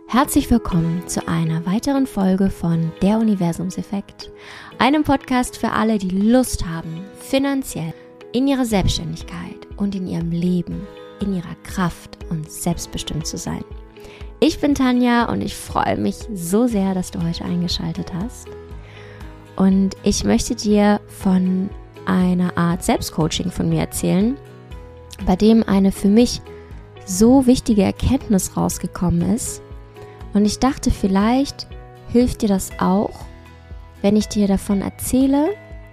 Herzlich willkommen zu einer weiteren Folge von Der Universumseffekt, einem Podcast für alle, die Lust haben, finanziell in ihrer Selbstständigkeit und in ihrem Leben, in ihrer Kraft und selbstbestimmt zu sein. Ich bin Tanja und ich freue mich so sehr, dass du heute eingeschaltet hast. Und ich möchte dir von einer Art Selbstcoaching von mir erzählen, bei dem eine für mich so wichtige Erkenntnis rausgekommen ist. Und ich dachte, vielleicht hilft dir das auch, wenn ich dir davon erzähle,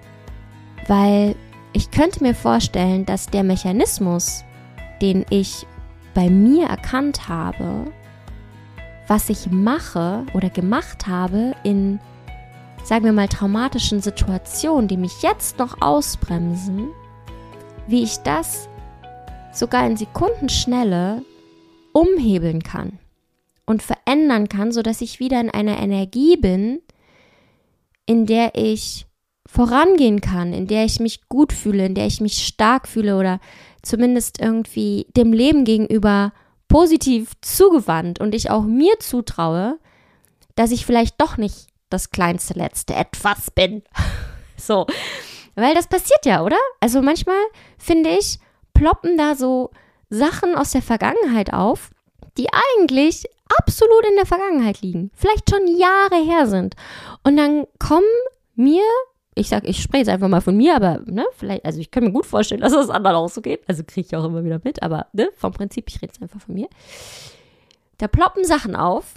weil ich könnte mir vorstellen, dass der Mechanismus, den ich bei mir erkannt habe, was ich mache oder gemacht habe in, sagen wir mal, traumatischen Situationen, die mich jetzt noch ausbremsen, wie ich das sogar in Sekundenschnelle umhebeln kann und verändern kann, sodass ich wieder in einer Energie bin, in der ich vorangehen kann, in der ich mich gut fühle, in der ich mich stark fühle oder zumindest irgendwie dem Leben gegenüber positiv zugewandt und ich auch mir zutraue, dass ich vielleicht doch nicht das kleinste letzte Etwas bin. So, weil das passiert ja, oder? Also manchmal, finde ich, ploppen da so Sachen aus der Vergangenheit auf, die eigentlich absolut in der Vergangenheit liegen, vielleicht schon Jahre her sind. Und dann kommen mir, ich spreche jetzt einfach mal von mir, aber vielleicht, also ich kann mir gut vorstellen, dass das anderen auch so geht. Also kriege ich auch immer wieder mit, aber vom Prinzip, ich rede jetzt einfach von mir. Da ploppen Sachen auf,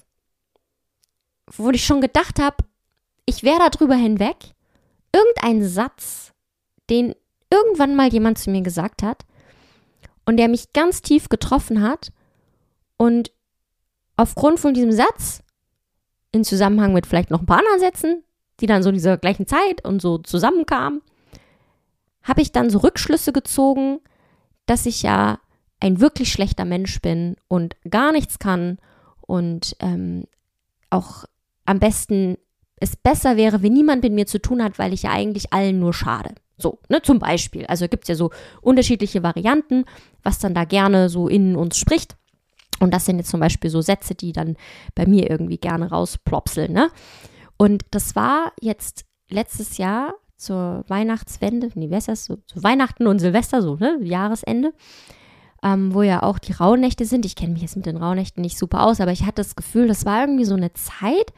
wo ich schon gedacht habe, ich wäre da drüber hinweg. Irgendein Satz, den irgendwann mal jemand zu mir gesagt hat und der mich ganz tief getroffen hat. Und aufgrund von diesem Satz, in Zusammenhang mit vielleicht noch ein paar anderen Sätzen, die dann so in dieser gleichen Zeit und so zusammenkamen, habe ich dann so Rückschlüsse gezogen, dass ich ja ein wirklich schlechter Mensch bin und gar nichts kann und auch am besten es besser wäre, wenn niemand mit mir zu tun hat, weil ich ja eigentlich allen nur schade. So, zum Beispiel. Also gibt es ja so unterschiedliche Varianten, was dann da gerne so in uns spricht. Und das sind jetzt zum Beispiel so Sätze, die dann bei mir irgendwie gerne rausplopseln, ne? Und das war jetzt letztes Jahr zur Weihnachtswende, wie heißt das? So, zu Weihnachten und Silvester, so, Jahresende, wo ja auch die Rauhnächte sind. Ich kenne mich jetzt mit den Rauhnächten nicht super aus, aber ich hatte das Gefühl, das war irgendwie so eine Zeit,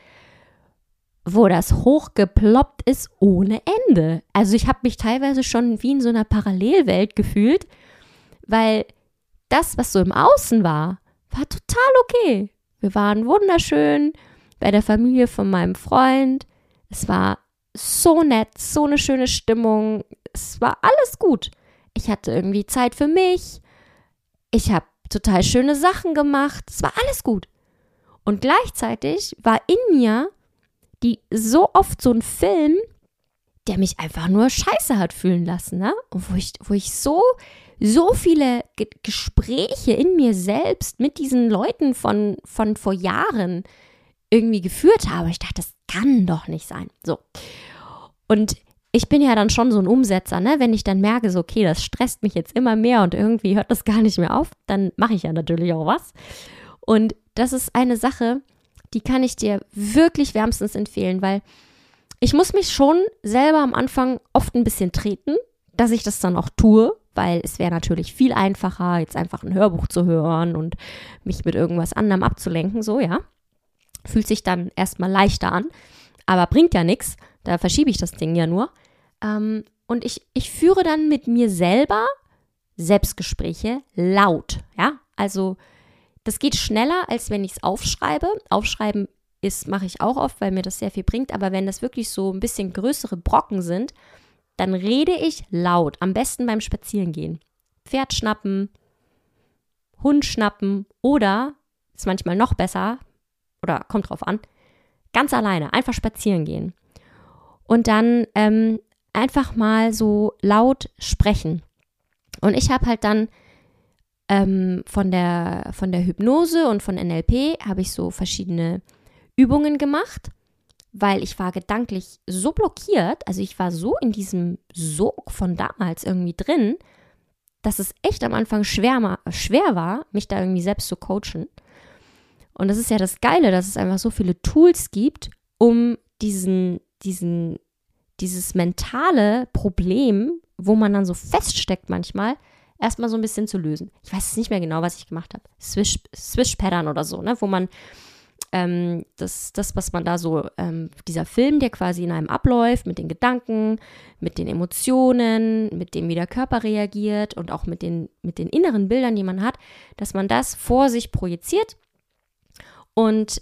wo das hochgeploppt ist ohne Ende. Also ich habe mich teilweise schon wie in so einer Parallelwelt gefühlt, weil das, was so im Außen war total okay. Wir waren wunderschön bei der Familie von meinem Freund. Es war so nett, so eine schöne Stimmung. Es war alles gut. Ich hatte irgendwie Zeit für mich. Ich habe total schöne Sachen gemacht. Es war alles gut. Und gleichzeitig war in mir so oft so ein Film, der mich einfach nur scheiße hat fühlen lassen, ne? Und wo ich so viele Gespräche in mir selbst mit diesen Leuten von vor Jahren irgendwie geführt habe. Ich dachte, das kann doch nicht sein. So. Und ich bin ja dann schon so ein Umsetzer, ne? Wenn ich dann merke, so, okay, das stresst mich jetzt immer mehr und irgendwie hört das gar nicht mehr auf, dann mache ich ja natürlich auch was. Und das ist eine Sache, die kann ich dir wirklich wärmstens empfehlen, weil ich muss mich schon selber am Anfang oft ein bisschen treten, dass ich das dann auch tue, weil es wäre natürlich viel einfacher, jetzt einfach ein Hörbuch zu hören und mich mit irgendwas anderem abzulenken, so, ja. Fühlt sich dann erstmal leichter an, aber bringt ja nichts, da verschiebe ich das Ding ja nur. Und ich führe dann mit mir selber Selbstgespräche laut, ja. Also das geht schneller, als wenn ich es aufschreibe. Aufschreiben mache ich auch oft, weil mir das sehr viel bringt. Aber wenn das wirklich so ein bisschen größere Brocken sind, dann rede ich laut. Am besten beim Spazierengehen. Pferd schnappen, Hund schnappen oder, ist manchmal noch besser, oder kommt drauf an, ganz alleine, einfach spazieren gehen. Und dann einfach mal so laut sprechen. Und ich habe halt dann von der Hypnose und von NLP habe ich so verschiedene Übungen gemacht, weil ich war gedanklich so blockiert, also ich war so in diesem Sog von damals irgendwie drin, dass es echt am Anfang schwer war, mich da irgendwie selbst zu coachen. Und das ist ja das Geile, dass es einfach so viele Tools gibt, um dieses mentale Problem, wo man dann so feststeckt manchmal, erstmal so ein bisschen zu lösen. Ich weiß es nicht mehr genau, was ich gemacht habe. Swish-Pattern oder so, ne? Wo man das, was man da so, dieser Film, der quasi in einem abläuft, mit den Gedanken, mit den Emotionen, mit dem, wie der Körper reagiert und auch mit den inneren Bildern, die man hat, dass man das vor sich projiziert und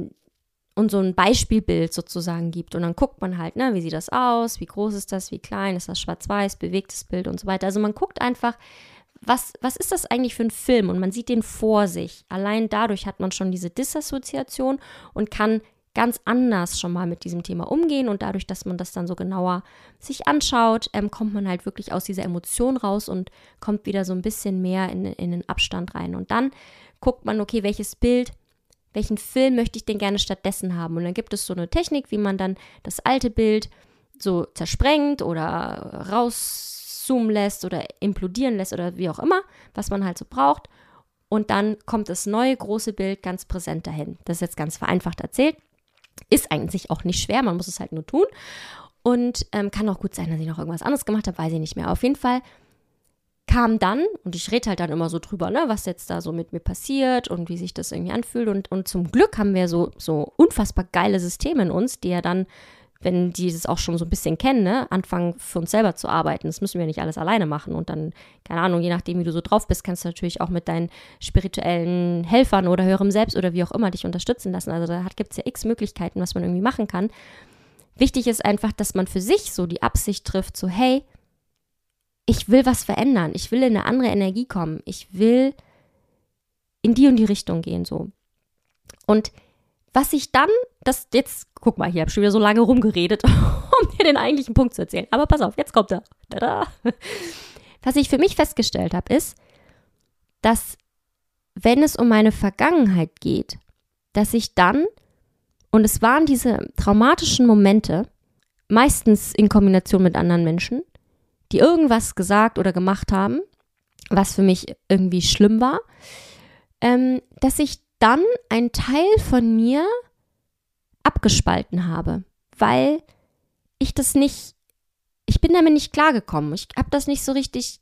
so ein Beispielbild sozusagen gibt. Und dann guckt man halt, ne, wie sieht das aus, wie groß ist das, wie klein, ist das schwarz-weiß, bewegtes Bild und so weiter. Also man guckt einfach, was ist das eigentlich für ein Film? Und man sieht den vor sich. Allein dadurch hat man schon diese Disassoziation und kann ganz anders schon mal mit diesem Thema umgehen. Und dadurch, dass man das dann so genauer sich anschaut, kommt man halt wirklich aus dieser Emotion raus und kommt wieder so ein bisschen mehr in den Abstand rein. Und dann guckt man, okay, welchen Film möchte ich denn gerne stattdessen haben? Und dann gibt es so eine Technik, wie man dann das alte Bild so zersprengt oder rauszoomen lässt oder implodieren lässt oder wie auch immer, was man halt so braucht. Und dann kommt das neue große Bild ganz präsent dahin. Das ist jetzt ganz vereinfacht erzählt. Ist eigentlich auch nicht schwer, man muss es halt nur tun. Und kann auch gut sein, dass ich noch irgendwas anderes gemacht habe, weiß ich nicht mehr. Auf jeden Fall kam dann, und ich rede halt dann immer so drüber, ne, was jetzt da so mit mir passiert und wie sich das irgendwie anfühlt. Und zum Glück haben wir so unfassbar geile Systeme in uns, die ja dann, wenn die das auch schon so ein bisschen kennen, ne, anfangen für uns selber zu arbeiten. Das müssen wir nicht alles alleine machen. Und dann, keine Ahnung, je nachdem, wie du so drauf bist, kannst du natürlich auch mit deinen spirituellen Helfern oder höherem Selbst oder wie auch immer dich unterstützen lassen. Also da gibt es ja x Möglichkeiten, was man irgendwie machen kann. Wichtig ist einfach, dass man für sich so die Absicht trifft, so hey, ich will was verändern, ich will in eine andere Energie kommen, ich will in die und die Richtung gehen, so. Und was ich dann, guck mal, hier habe ich schon wieder so lange rumgeredet, um dir den eigentlichen Punkt zu erzählen. Aber pass auf, jetzt kommt er. Tada. Was ich für mich festgestellt habe, ist, dass wenn es um meine Vergangenheit geht, dass ich dann, und es waren diese traumatischen Momente, meistens in Kombination mit anderen Menschen, die irgendwas gesagt oder gemacht haben, was für mich irgendwie schlimm war, dass ich dann einen Teil von mir abgespalten habe, weil ich bin damit nicht klargekommen. Ich habe das nicht so richtig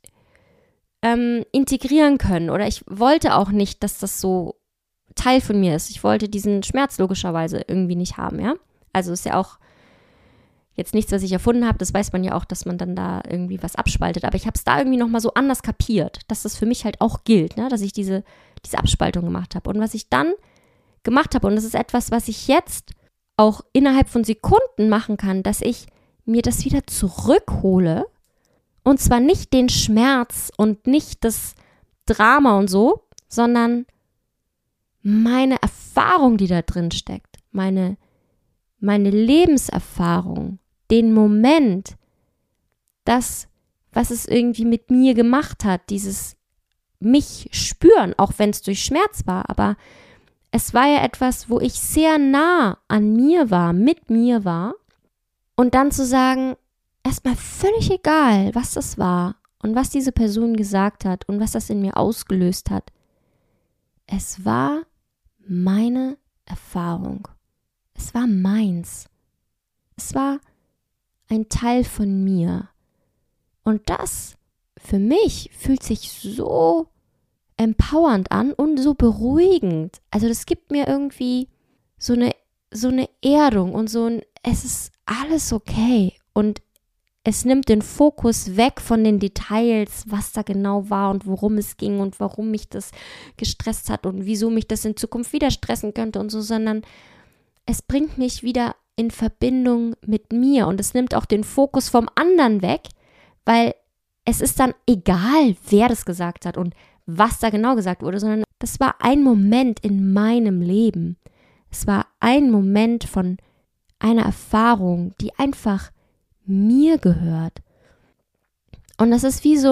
integrieren können oder ich wollte auch nicht, dass das so Teil von mir ist. Ich wollte diesen Schmerz logischerweise irgendwie nicht haben, ja. Also ist ja auch jetzt nichts, was ich erfunden habe, das weiß man ja auch, dass man dann da irgendwie was abspaltet. Aber ich habe es da irgendwie nochmal so anders kapiert, dass das für mich halt auch gilt, ne? Dass ich diese Abspaltung gemacht habe. Und was ich dann gemacht habe, und das ist etwas, was ich jetzt auch innerhalb von Sekunden machen kann, dass ich mir das wieder zurückhole. Und zwar nicht den Schmerz und nicht das Drama und so, sondern meine Erfahrung, die da drin steckt, meine Lebenserfahrung, den Moment, das, was es irgendwie mit mir gemacht hat, dieses mich spüren, auch wenn es durch Schmerz war, aber es war ja etwas, wo ich sehr nah an mir war, mit mir war, und dann zu sagen, erstmal völlig egal, was das war und was diese Person gesagt hat und was das in mir ausgelöst hat. Es war meine Erfahrung. Es war meins. Es war ein Teil von mir. Und das für mich fühlt sich so empowernd an und so beruhigend. Also das gibt mir irgendwie so eine Erdung und es ist alles okay. Und es nimmt den Fokus weg von den Details, was da genau war und worum es ging und warum mich das gestresst hat und wieso mich das in Zukunft wieder stressen könnte und so, sondern es bringt mich wieder in Verbindung mit mir und es nimmt auch den Fokus vom anderen weg, weil es ist dann egal, wer das gesagt hat und was da genau gesagt wurde, sondern das war ein Moment in meinem Leben. Es war ein Moment von einer Erfahrung, die einfach mir gehört. Und das ist wie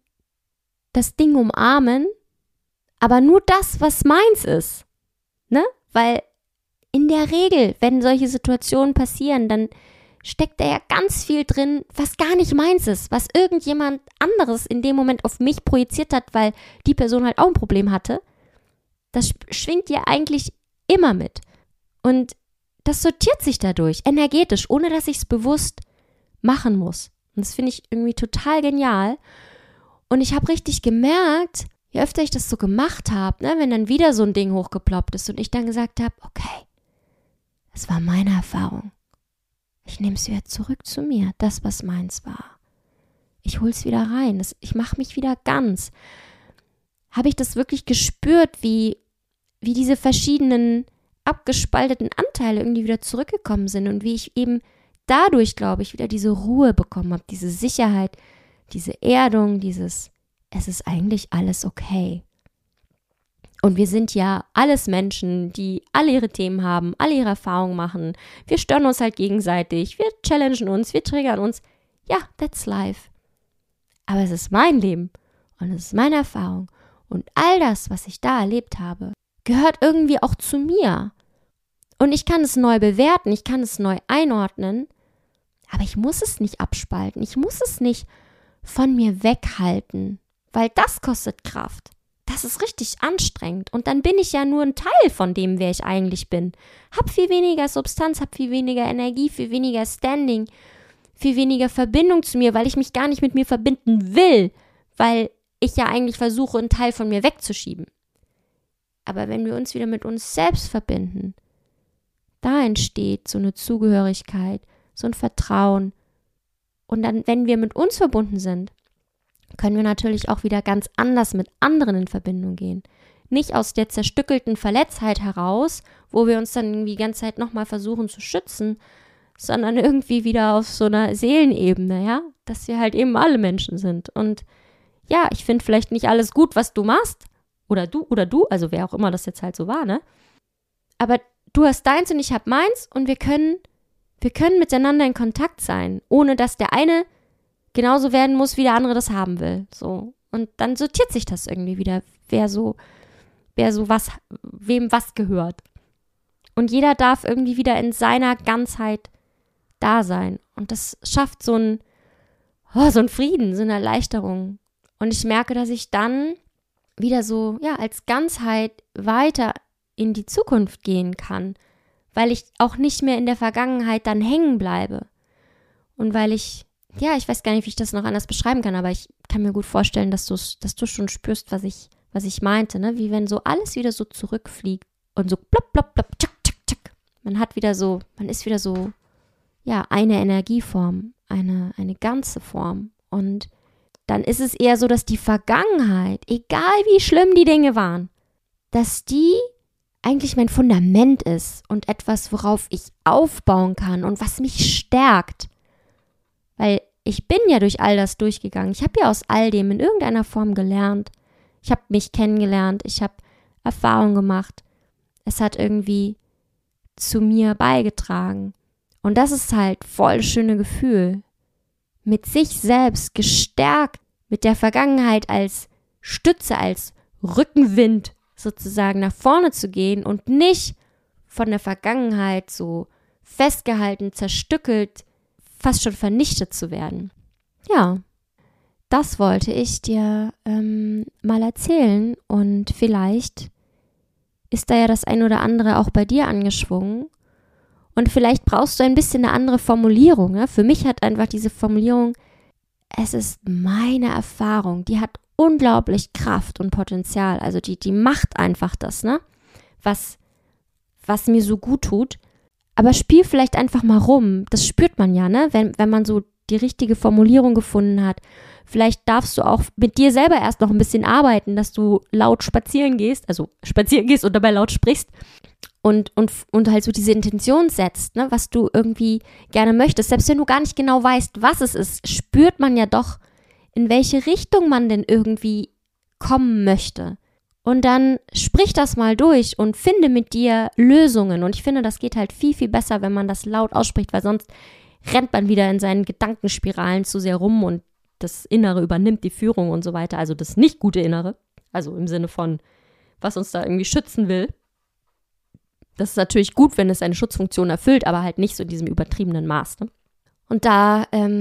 das Ding umarmen, aber nur das, was meins ist, ne? Weil in der Regel, wenn solche Situationen passieren, dann steckt da ja ganz viel drin, was gar nicht meins ist, was irgendjemand anderes in dem Moment auf mich projiziert hat, weil die Person halt auch ein Problem hatte. Das schwingt ja eigentlich immer mit. Und das sortiert sich dadurch, energetisch, ohne dass ich es bewusst machen muss. Und das finde ich irgendwie total genial. Und ich habe richtig gemerkt, je öfter ich das so gemacht habe, ne, wenn dann wieder so ein Ding hochgeploppt ist und ich dann gesagt habe, okay, das war meine Erfahrung. Ich nehme es wieder zurück zu mir, das, was meins war. Ich hole es wieder rein, ich mache mich wieder ganz. Habe ich das wirklich gespürt, wie diese verschiedenen abgespalteten Anteile irgendwie wieder zurückgekommen sind und wie ich eben dadurch, glaube ich, wieder diese Ruhe bekommen habe, diese Sicherheit, diese Erdung, es ist eigentlich alles okay. Und wir sind ja alles Menschen, die alle ihre Themen haben, alle ihre Erfahrungen machen. Wir stören uns halt gegenseitig, wir challengen uns, wir triggern uns. Ja, that's life. Aber es ist mein Leben und es ist meine Erfahrung. Und all das, was ich da erlebt habe, gehört irgendwie auch zu mir. Und ich kann es neu bewerten, ich kann es neu einordnen, aber ich muss es nicht abspalten, ich muss es nicht von mir weghalten, weil das kostet Kraft. Das ist richtig anstrengend und dann bin ich ja nur ein Teil von dem, wer ich eigentlich bin. Hab viel weniger Substanz, hab viel weniger Energie, viel weniger Standing, viel weniger Verbindung zu mir, weil ich mich gar nicht mit mir verbinden will, weil ich ja eigentlich versuche, einen Teil von mir wegzuschieben. Aber wenn wir uns wieder mit uns selbst verbinden, da entsteht so eine Zugehörigkeit, so ein Vertrauen. Und dann, wenn wir mit uns verbunden sind, können wir natürlich auch wieder ganz anders mit anderen in Verbindung gehen. Nicht aus der zerstückelten Verletztheit heraus, wo wir uns dann irgendwie die ganze Zeit nochmal versuchen zu schützen, sondern irgendwie wieder auf so einer Seelenebene, ja, dass wir halt eben alle Menschen sind. Und ja, ich finde vielleicht nicht alles gut, was du machst, oder du, also wer auch immer das jetzt halt so war, ne? Aber du hast deins und ich hab meins und wir können miteinander in Kontakt sein, ohne dass der eine genauso werden muss, wie der andere das haben will. So. Und dann sortiert sich das irgendwie wieder, wem was gehört. Und jeder darf irgendwie wieder in seiner Ganzheit da sein. Und das schafft so einen Frieden, so eine Erleichterung. Und ich merke, dass ich dann wieder so, ja, als Ganzheit weiter in die Zukunft gehen kann, weil ich auch nicht mehr in der Vergangenheit dann hängen bleibe. Und weil ich weiß gar nicht, wie ich das noch anders beschreiben kann, aber ich kann mir gut vorstellen, dass du schon spürst, was ich meinte, ne? Wie wenn so alles wieder so zurückfliegt und so plopp, plopp, plopp, tschak, tschak, tschak. Man ist wieder so, ja, eine Energieform, eine ganze Form. Und dann ist es eher so, dass die Vergangenheit, egal wie schlimm die Dinge waren, dass die eigentlich mein Fundament ist und etwas, worauf ich aufbauen kann und was mich stärkt. Weil ich bin ja durch all das durchgegangen. Ich habe ja aus all dem in irgendeiner Form gelernt. Ich habe mich kennengelernt. Ich habe Erfahrungen gemacht. Es hat irgendwie zu mir beigetragen. Und das ist halt voll das schöne Gefühl. Mit sich selbst gestärkt, mit der Vergangenheit als Stütze, als Rückenwind sozusagen nach vorne zu gehen und nicht von der Vergangenheit so festgehalten, zerstückelt, fast schon vernichtet zu werden. Ja, das wollte ich dir mal erzählen und vielleicht ist da ja das ein oder andere auch bei dir angeschwungen und vielleicht brauchst du ein bisschen eine andere Formulierung. Ne? Für mich hat einfach diese Formulierung, es ist meine Erfahrung, die hat unglaublich Kraft und Potenzial, also die macht einfach das, ne? Was mir so gut tut. Aber spiel vielleicht einfach mal rum. Das spürt man ja, ne? Wenn man so die richtige Formulierung gefunden hat. Vielleicht darfst du auch mit dir selber erst noch ein bisschen arbeiten, dass du laut spazieren gehst und dabei laut sprichst und halt so diese Intention setzt, ne? Was du irgendwie gerne möchtest. Selbst wenn du gar nicht genau weißt, was es ist, spürt man ja doch, in welche Richtung man denn irgendwie kommen möchte. Und dann sprich das mal durch und finde mit dir Lösungen. Und ich finde, das geht halt viel, viel besser, wenn man das laut ausspricht, weil sonst rennt man wieder in seinen Gedankenspiralen zu sehr rum und das Innere übernimmt die Führung und so weiter. Also das nicht gute Innere, also im Sinne von, was uns da irgendwie schützen will. Das ist natürlich gut, wenn es eine Schutzfunktion erfüllt, aber halt nicht so in diesem übertriebenen Maß. Ne? Und da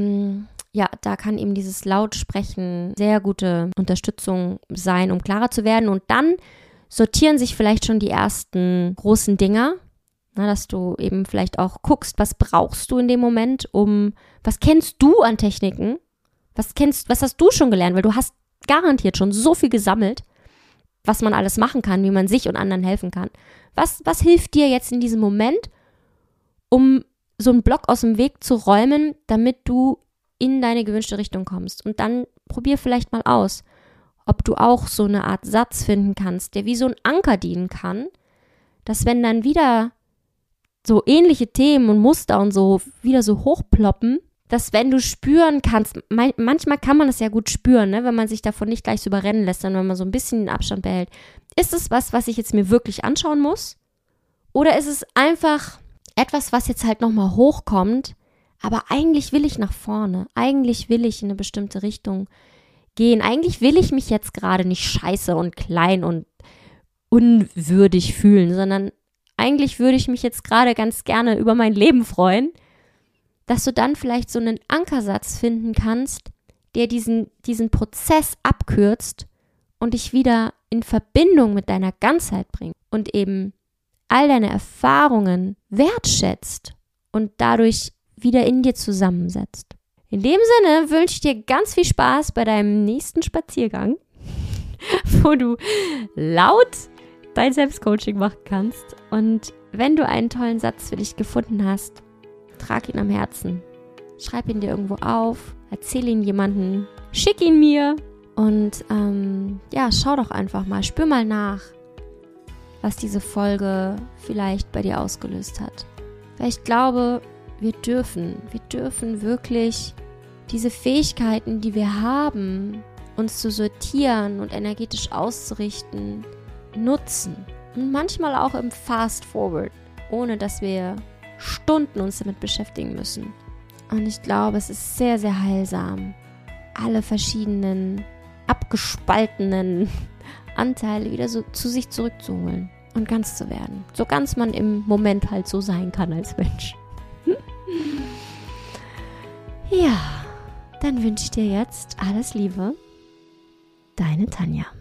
kann eben dieses Lautsprechen sehr gute Unterstützung sein, um klarer zu werden. Und dann sortieren sich vielleicht schon die ersten großen Dinger, dass du eben vielleicht auch guckst, was brauchst du in dem Moment, was kennst du an Techniken, was hast du schon gelernt, weil du hast garantiert schon so viel gesammelt, was man alles machen kann, wie man sich und anderen helfen kann. Was hilft dir jetzt in diesem Moment, um so einen Block aus dem Weg zu räumen, damit du in deine gewünschte Richtung kommst? Und dann probier vielleicht mal aus, ob du auch so eine Art Satz finden kannst, der wie so ein Anker dienen kann, dass wenn dann wieder so ähnliche Themen und Muster und so wieder so hochploppen, dass wenn du spüren kannst, manchmal kann man es ja gut spüren, ne, wenn man sich davon nicht gleich so überrennen lässt, sondern wenn man so ein bisschen den Abstand behält. Ist es was ich jetzt mir wirklich anschauen muss? Oder ist es einfach etwas, was jetzt halt nochmal hochkommt, aber eigentlich will ich nach vorne, eigentlich will ich in eine bestimmte Richtung gehen, eigentlich will ich mich jetzt gerade nicht scheiße und klein und unwürdig fühlen, sondern eigentlich würde ich mich jetzt gerade ganz gerne über mein Leben freuen, dass du dann vielleicht so einen Ankersatz finden kannst, der diesen Prozess abkürzt und dich wieder in Verbindung mit deiner Ganzheit bringt und eben all deine Erfahrungen wertschätzt und dadurch wieder in dir zusammensetzt. In dem Sinne wünsche ich dir ganz viel Spaß bei deinem nächsten Spaziergang, wo du laut dein Selbstcoaching machen kannst. Und wenn du einen tollen Satz für dich gefunden hast, trag ihn am Herzen. Schreib ihn dir irgendwo auf, erzähl ihn jemandem, schick ihn mir und schau doch einfach mal, spür mal nach, was diese Folge vielleicht bei dir ausgelöst hat. Weil ich glaube, wir dürfen wirklich diese Fähigkeiten, die wir haben, uns zu sortieren und energetisch auszurichten, nutzen. Und manchmal auch im Fast Forward, ohne dass wir Stunden uns damit beschäftigen müssen. Und ich glaube, es ist sehr, sehr heilsam, alle verschiedenen abgespaltenen Anteile wieder so zu sich zurückzuholen und ganz zu werden. So ganz man im Moment halt so sein kann als Mensch. Ja, dann wünsche ich dir jetzt alles Liebe. Deine Tanja.